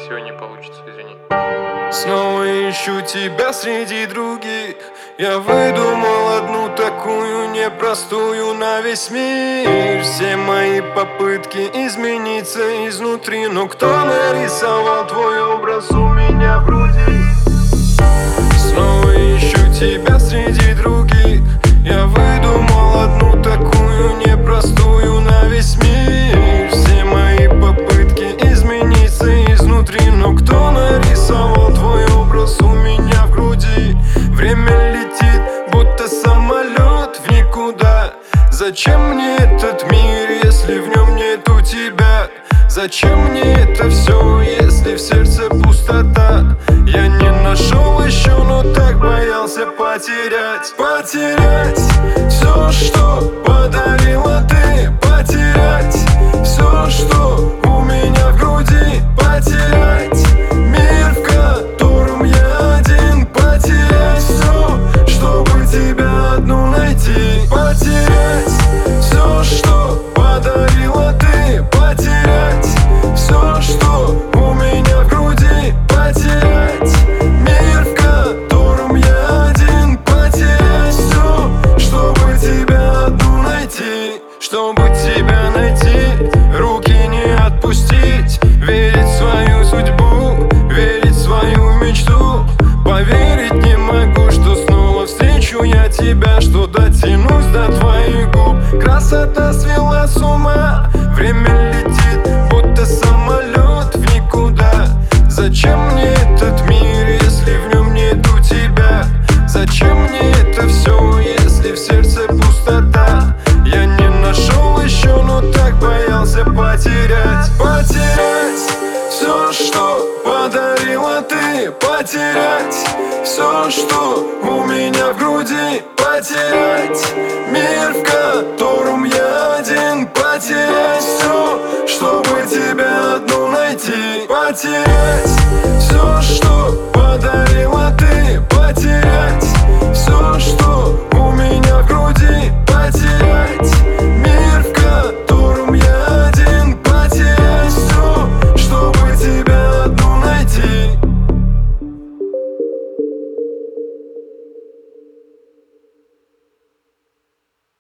сегодня не получится, извини. Снова ищу тебя среди других. Я выдумал одну такую непростую на весь мир. Все мои попытки измениться изнутри, но кто нарисовал твой образ у меня в груди? Снова ищу тебя среди других. Я выдумал одну такую непростую на весь мир. Все мои попытки измениться изнутри, но кто нарисовал твой образ у меня в груди? Время летит, будто самолет в никуда. Зачем мне этот мир, если в нем нету тебя? Зачем мне это все, если в сердце пустота? Я не нашел еще, но так боялся потерять. Потерять все, что подарила ты. Потерять все, что у меня в груди. Потерять мир, в котором я один. Потерять все, чтобы тебя одну найти. Потерять все, что подарила ты. Потерять все, что у меня в груди. Потерять мир, в котором я один. Потерять все, чтобы тебя одну найти. Чтобы тебя найти, руки не отпустить. Верить в свою судьбу, верить в свою мечту. Поверить не могу, что снова встречу я тебя, что дотянусь до твоих губ. Красота свела с ума, время летит, будто самолет в никуда. Зачем мне этот мир, если в нем нету тебя? Зачем мне это все, если в сердце пустота? Я не нашел еще, но так боялся потерять. Потерять все, что подарила ты. Потерять все, что у меня в груди. Потерять мир, в котором я один. Потерять все, чтобы тебя одну найти. Потерять